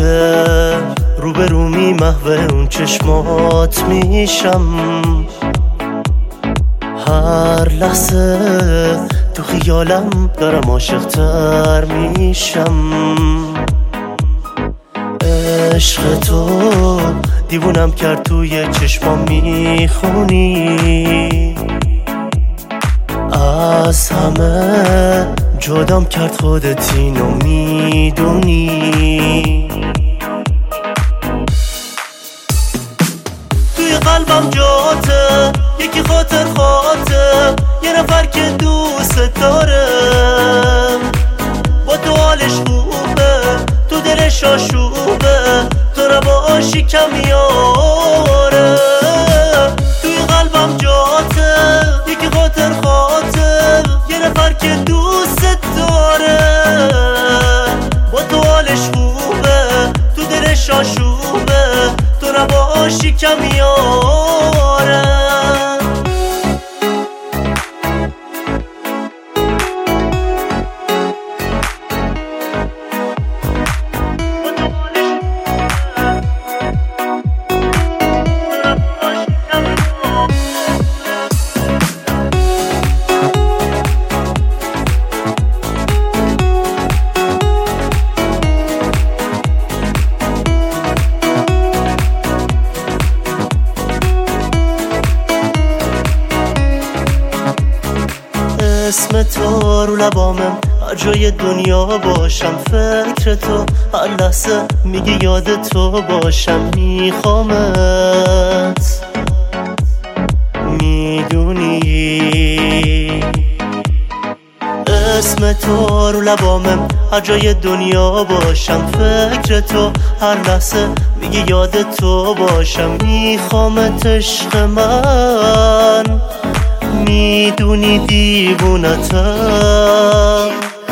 روبرومی محو اون چشمات میشم، هر لحظه تو خیالم دارم عاشق‌تر میشم. عشق تو دیوونم کرد، توی چشمام میخونی، از همه جدام کرد، خودت اینو میدونی. توی قلبم جاته یکی خاطر یه نفر که دوست داره، با تو حالش خوبه، تو دلش آشوبه، تو نباشی کم یاره. توی قلبم جاته یکی خاطر یه نفر که دوست داره، با تو حالش خوبه، تو دلش آشوبه، تو نباشی کم یاره. اسم تو رو لبامم، هر جای دنیا باشم فکر تو، هر لحظه میگه یاد تو باشم، میخوامت میدونی. اسم تو رو لبامم، هر جای دنیا باشم فکر تو، هر لحظه میگه یاد تو باشم، میخوامت عشق من، میدونی دیوونتم.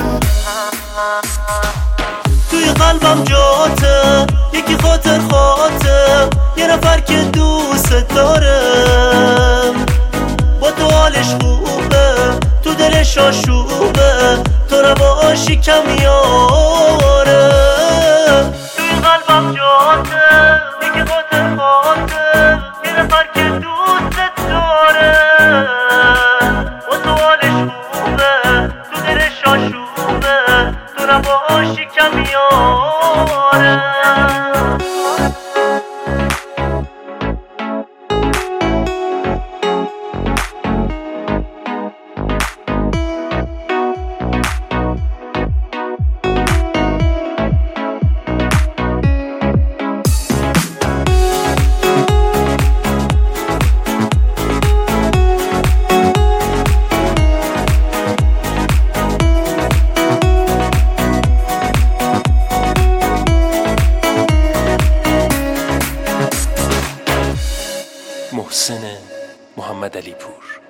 توی قلبم جاته یکی خاطر یه نفر که دوست داره، با تو حالش خوبه، تو دلش آشوبه، تو نباشی کم یاره. توی قلبم جاته یکی خاطر یه نفر که دوست داره، با تو حالش خوبه، تو دلش آشوبه، تو نباشی کم یاره. محسن محمد علی پور.